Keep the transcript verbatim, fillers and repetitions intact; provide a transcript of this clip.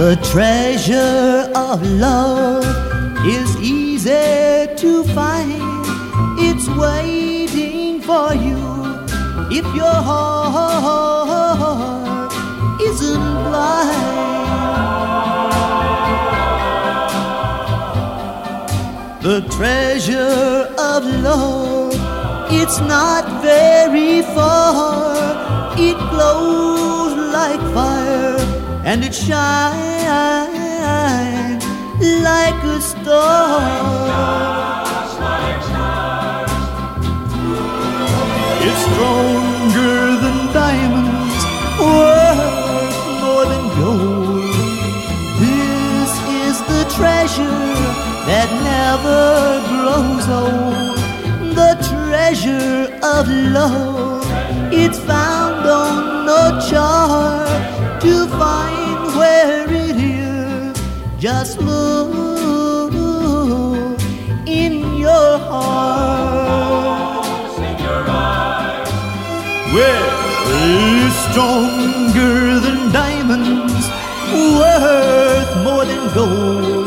The treasure of love is easy to find. It's waiting for you if your heart isn't blind. The treasure of love, it's not very far. It glows like fire and it shines like a star. It's stronger than diamonds, worth more than gold. This is the treasure that never grows old. The treasure of love, it's found on no chart. To find where it is, just look in your heart. In your eyes. Well, it's stronger than diamonds, worth more than gold.